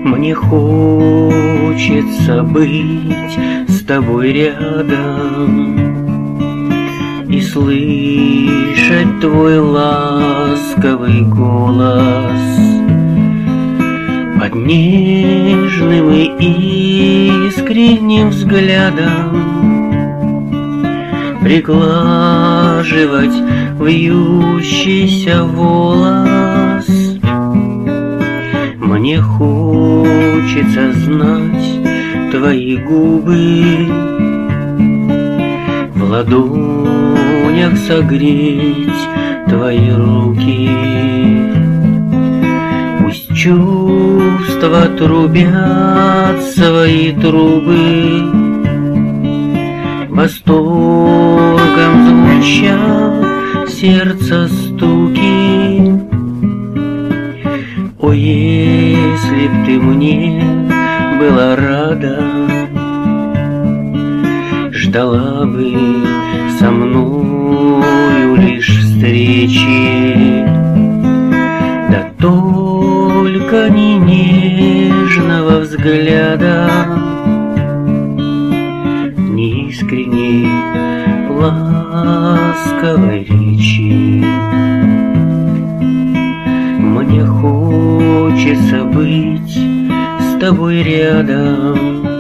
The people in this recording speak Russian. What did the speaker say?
Мне хочется быть с тобой рядом и слышать твой ласковый голос под нежным и искренним взглядом, приглаживать вьющийся волос. Мне хочется знать твои губы, в ладонях согреть твои руки. Пусть чувства трубят свои трубы, восторгом звучат сердца стуки. О, если б ты мне была рада, ждала бы со мною лишь встречи, да только не нежного взгляда, не искренней ласковой речи. Мне хочется быть с тобой рядом